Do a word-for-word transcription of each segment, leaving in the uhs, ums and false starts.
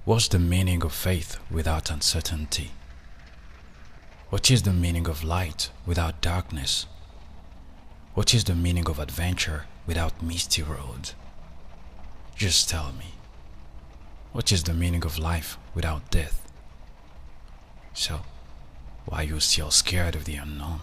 What's the meaning of faith without uncertainty? What is the meaning of light without darkness? What is the meaning of adventure without misty roads? Just tell me. What is the meaning of life without death? So, why are you still scared of the unknown?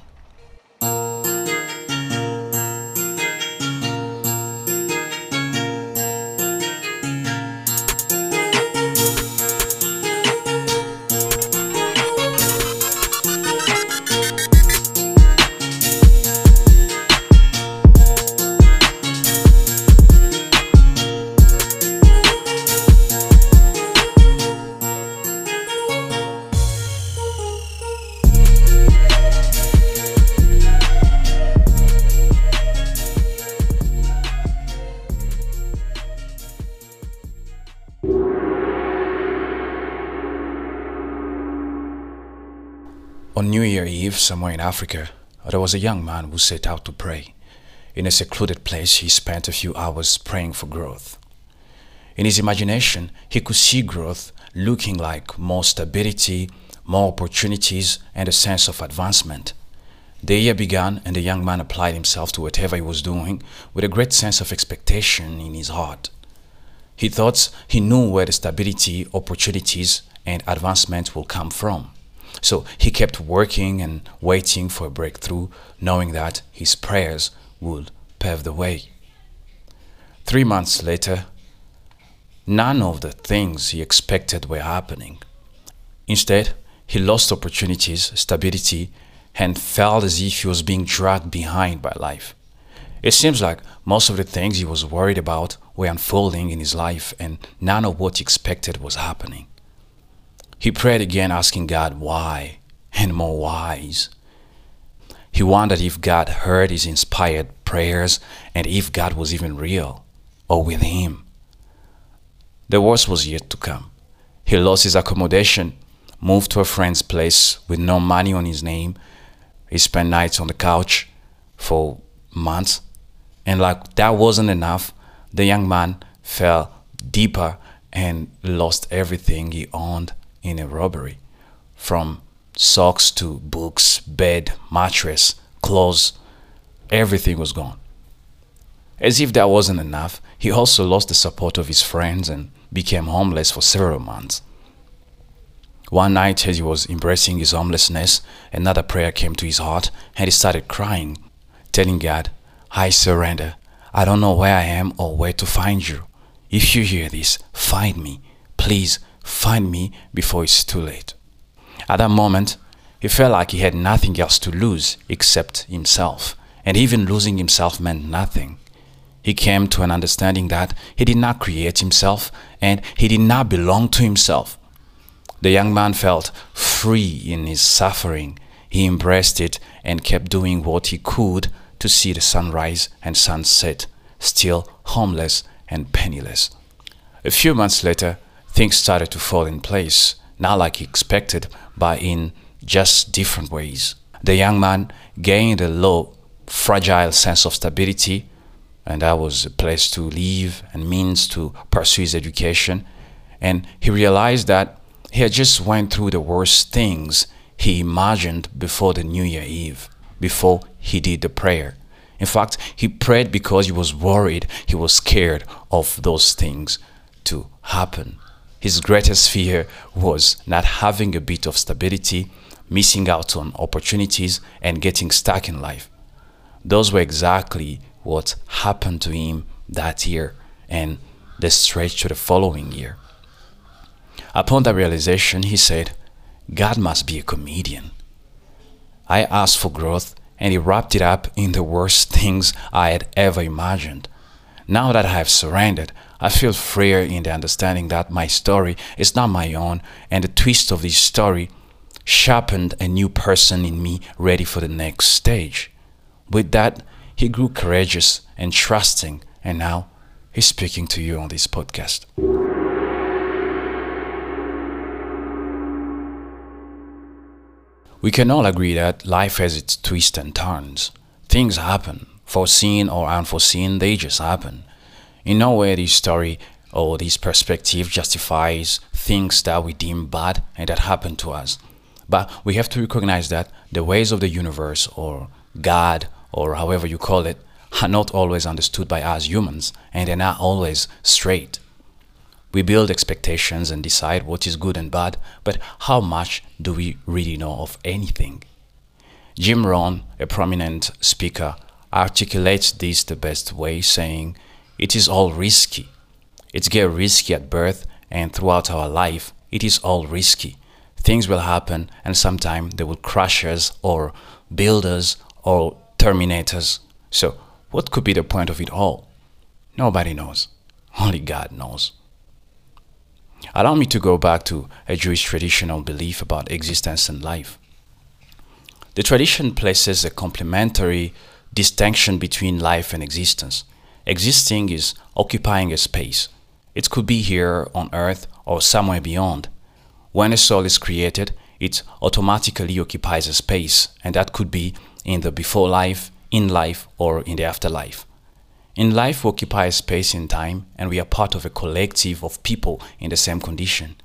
On New Year Eve, somewhere in Africa, there was a young man who set out to pray. In a secluded place, he spent a few hours praying for growth. In his imagination, he could see growth looking like more stability, more opportunities, and a sense of advancement. The year began, and the young man applied himself to whatever he was doing with a great sense of expectation in his heart. He thought he knew where the stability, opportunities, and advancement will come from. So he kept working and waiting for a breakthrough, knowing that his prayers would pave the way. Three months later, none of the things he expected were happening. Instead, he lost opportunities, stability, and felt as if he was being dragged behind by life. It seems like most of the things he was worried about were unfolding in his life, and none of what he expected was happening. He prayed again, asking God why, and more whys. He wondered if God heard his inspired prayers and if God was even real or with him. The worst was yet to come. He lost his accommodation, moved to a friend's place with no money on his name. He spent nights on the couch for months. And like that wasn't enough, the young man fell deeper and lost everything he owned in a robbery, from socks to books, bed, mattress, clothes. Everything was gone. As if that wasn't enough, he also lost the support of his friends and became homeless for several months. One night, as he was embracing his homelessness, another prayer came to his heart, and he started crying, telling God, "I surrender. I don't know where I am or where to find you. If you hear this, find me. Please find me before it's too late." At that moment, he felt like he had nothing else to lose except himself, and even losing himself meant nothing. He came to an understanding that he did not create himself and he did not belong to himself. The young man felt free in his suffering. He embraced it and kept doing what he could to see the sunrise and sunset, still homeless and penniless. A few months later, things started to fall in place, not like he expected, but in just different ways. The young man gained a low, fragile sense of stability, and that was a place to live and means to pursue his education. And he realized that he had just went through the worst things he imagined before the New Year Eve, before he did the prayer. In fact, he prayed because he was worried, he was scared of those things to happen. His greatest fear was not having a bit of stability, missing out on opportunities, and getting stuck in life. Those were exactly what happened to him that year and the stretch to the following year. Upon that realization, he said, "God must be a comedian." I asked for growth, and he wrapped it up in the worst things I had ever imagined. Now that I have surrendered, I feel freer in the understanding that my story is not my own, and the twist of this story sharpened a new person in me ready for the next stage. With that, he grew courageous and trusting, and now he's speaking to you on this podcast. We can all agree that life has its twists and turns. Things happen, foreseen or unforeseen, they just happen. In no way this story or this perspective justifies things that we deem bad and that happen to us. But we have to recognize that the ways of the universe, or God, or however you call it, are not always understood by us humans, and they're not always straight. We build expectations and decide what is good and bad, but how much do we really know of anything? Jim Rohn, a prominent speaker, articulates this the best way, saying, "It is all risky. It's get risky at birth, and throughout our life, it is all risky. Things will happen, and sometimes they will crush us, or build us, or terminate us. So, what could be the point of it all? Nobody knows. Only God knows." Allow me to go back to a Jewish traditional belief about existence and life. The tradition places a complementary distinction between life and existence. Existing is occupying a space. It could be here on earth or somewhere beyond. When a soul is created, it automatically occupies a space, and that could be in the before life, in life, or in the afterlife. In life, we occupy a space in time, and we are part of a collective of people in the same condition.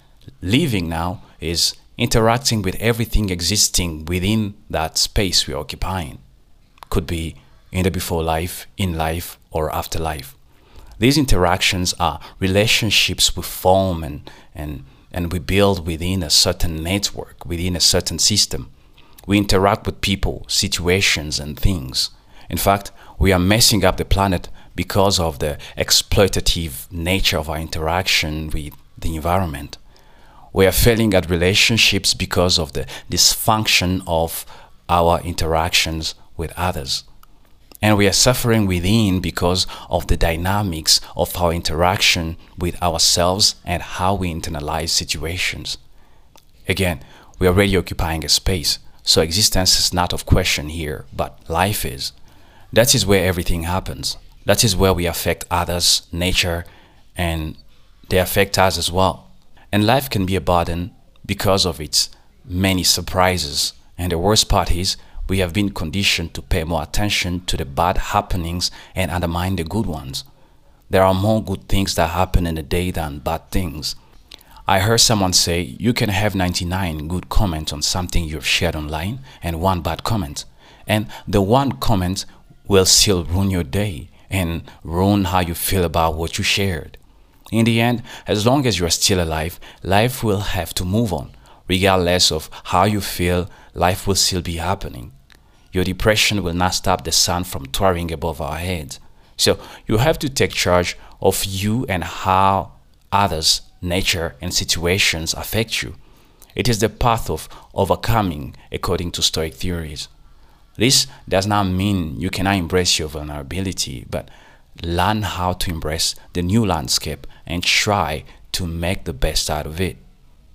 Living now is interacting with everything existing within that space we are occupying. Could be in the before life, in life, or afterlife. These interactions are relationships we form and, and, and we build within a certain network, within a certain system. We interact with people, situations, and things. In fact, we are messing up the planet because of the exploitative nature of our interaction with the environment. We are failing at relationships because of the dysfunction of our interactions with others. And we are suffering within because of the dynamics of our interaction with ourselves and how we internalize situations. Again, we are already occupying a space, so existence is not of question here, but life is. That is where everything happens. That is where we affect others, nature, and they affect us as well. And life can be a burden because of its many surprises. And the worst part is, we have been conditioned to pay more attention to the bad happenings and undermine the good ones. There are more good things that happen in a day than bad things. I heard someone say you can have ninety-nine good comments on something you've shared online and one bad comment. And the one comment will still ruin your day and ruin how you feel about what you shared. In the end, as long as you are still alive, life will have to move on. Regardless of how you feel, life will still be happening. Your depression will not stop the sun from towering above our heads. So you have to take charge of you and how others, nature, and situations affect you. It is the path of overcoming, according to Stoic theories. This does not mean you cannot embrace your vulnerability, but learn how to embrace the new landscape and try to make the best out of it.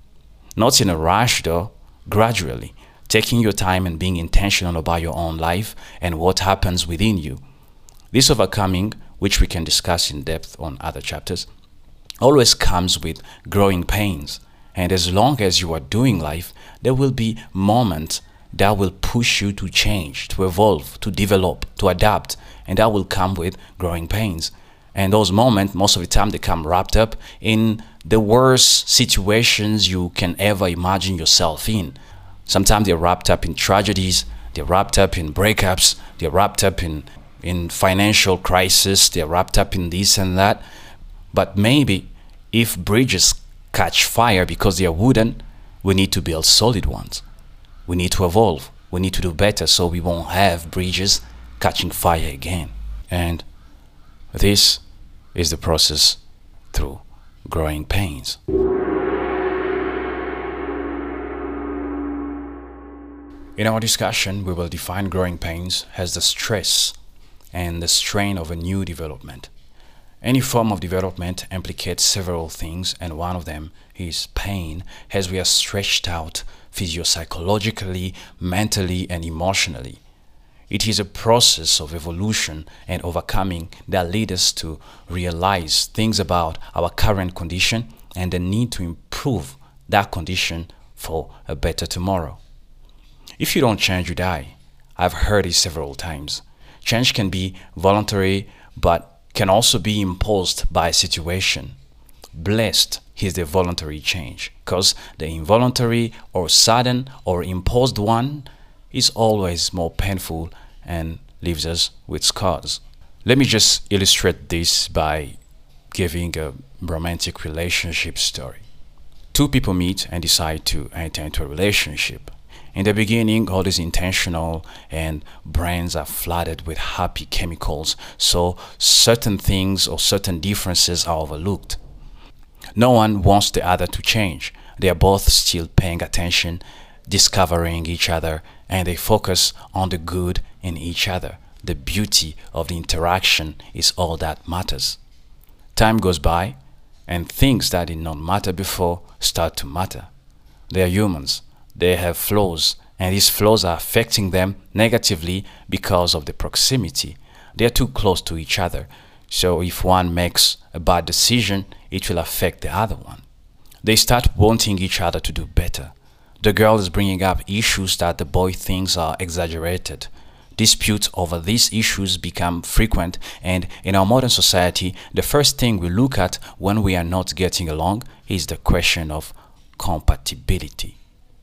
Not in a rush though, gradually, taking your time and being intentional about your own life and what happens within you. This overcoming, which we can discuss in depth on other chapters, always comes with growing pains. And as long as you are doing life, there will be moments that will push you to change, to evolve, to develop, to adapt, and that will come with growing pains. And those moments, most of the time, they come wrapped up in the worst situations you can ever imagine yourself in. Sometimes they're wrapped up in tragedies, they're wrapped up in breakups, they're wrapped up in, in financial crisis, they're wrapped up in this and that. But maybe if bridges catch fire because they are wooden, we need to build solid ones. We need to evolve. We need to do better so we won't have bridges catching fire again. And this is the process through growing pains. In our discussion, we will define growing pains as the stress and the strain of a new development. Any form of development implicates several things, and one of them is pain, as we are stretched out physiopsychologically, mentally, and emotionally. It is a process of evolution and overcoming that leads us to realize things about our current condition and the need to improve that condition for a better tomorrow. If you don't change, you die. I've heard it several times. Change can be voluntary, but can also be imposed by a situation. Blessed is the voluntary change, because the involuntary or sudden or imposed one is always more painful and leaves us with scars. Let me just illustrate this by giving a romantic relationship story. Two people meet and decide to enter into a relationship. In the beginning, all is intentional and brains are flooded with happy chemicals, so certain things or certain differences are overlooked. No one wants the other to change. They are both still paying attention, discovering each other, and they focus on the good in each other. The beauty of the interaction is all that matters. Time goes by, and things that did not matter before start to matter. They are humans. They have flaws, and these flaws are affecting them negatively because of the proximity. They are too close to each other. So if one makes a bad decision, it will affect the other one. They start wanting each other to do better. The girl is bringing up issues that the boy thinks are exaggerated. Disputes over these issues become frequent, and in our modern society, the first thing we look at when we are not getting along is the question of compatibility.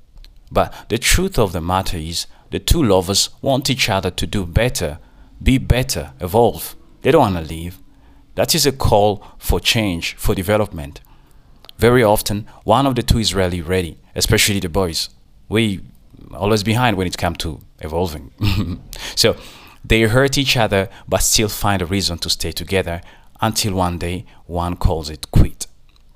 But the truth of the matter is, the two lovers want each other to do better, be better, evolve. They don't want to leave. That is a call for change, for development. Very often, one of the two is rarely ready, especially the boys. We always behind when it comes to evolving. So they hurt each other but still find a reason to stay together until one day one calls it quit.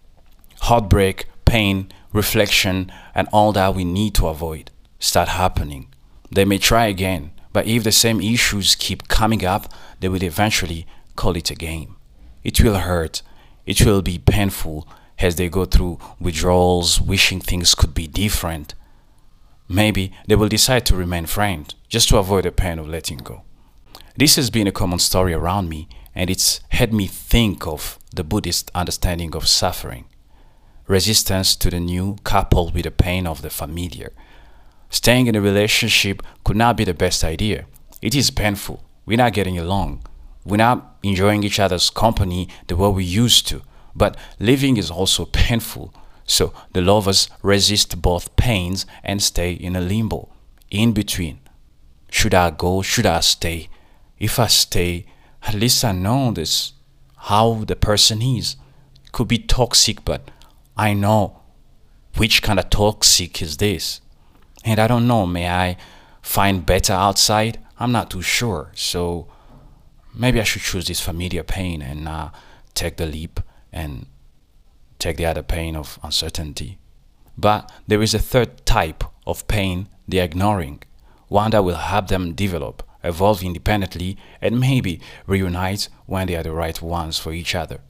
Heartbreak, pain, reflection, and all that we need to avoid start happening. They may try again, but if the same issues keep coming up, they will eventually call it a game. It will hurt. It will be painful as they go through withdrawals, wishing things could be different. Maybe they will decide to remain friends just to avoid the pain of letting go. This has been a common story around me, and it's had me think of the Buddhist understanding of suffering. Resistance to the new coupled with the pain of the familiar. Staying in a relationship could not be the best idea. It is painful. We're not getting along. We're not enjoying each other's company the way we used to. But living is also painful. So the lovers resist both pains and stay in a limbo, in between. Should I go? Should I stay? If I stay, at least I know this, how the person is. It could be toxic, but I know which kind of toxic is this. And I don't know, may I find better outside? I'm not too sure. So maybe I should choose this familiar pain and uh, take the leap and take the other pain of uncertainty. But there is a third type of pain they are ignoring, one that will help them develop, evolve independently, and maybe reunite when they are the right ones for each other.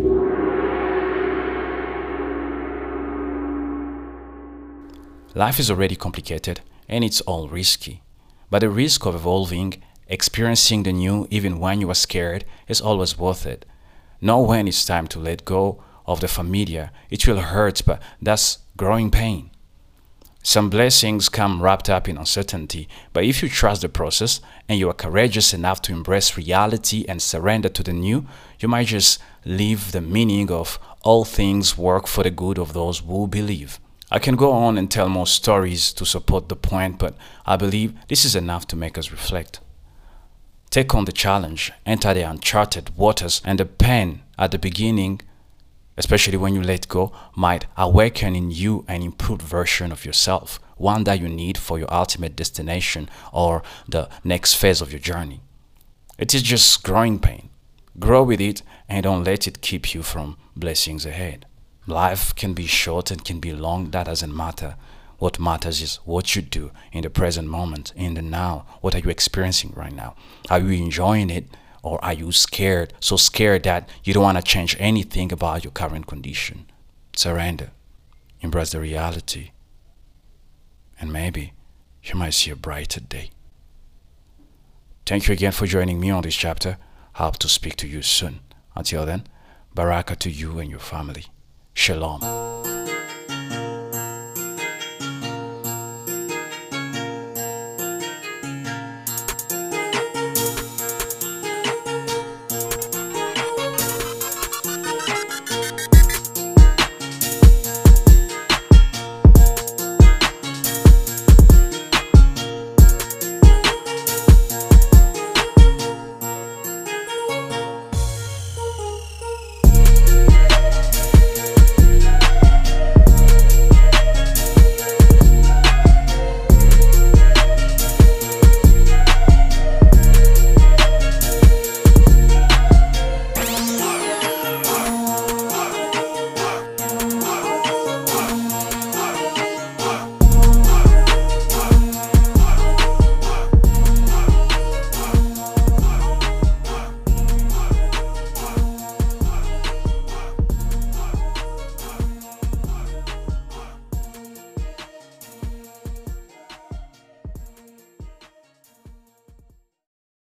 Life is already complicated and it's all risky. But the risk of evolving, experiencing the new even when you are scared, is always worth it. Know when it's time to let go of the familiar. It will hurt, but that's growing pain. Some blessings come wrapped up in uncertainty, but if you trust the process and you are courageous enough to embrace reality and surrender to the new, you might just live the meaning of all things work for the good of those who believe. I can go on and tell more stories to support the point, but I believe this is enough to make us reflect. Take on the challenge, enter the uncharted waters, and the pain at the beginning, especially when you let go, might awaken in you an improved version of yourself, one that you need for your ultimate destination or the next phase of your journey. It is just growing pain. Grow with it and don't let it keep you from blessings ahead. Life can be short and can be long, that doesn't matter. What matters is what you do in the present moment, in the now. What are you experiencing right now? Are you enjoying it? Or are you scared, so scared that you don't want to change anything about your current condition? Surrender. Embrace the reality. And maybe you might see a brighter day. Thank you again for joining me on this chapter. I hope to speak to you soon. Until then, Baraka to you and your family. Shalom.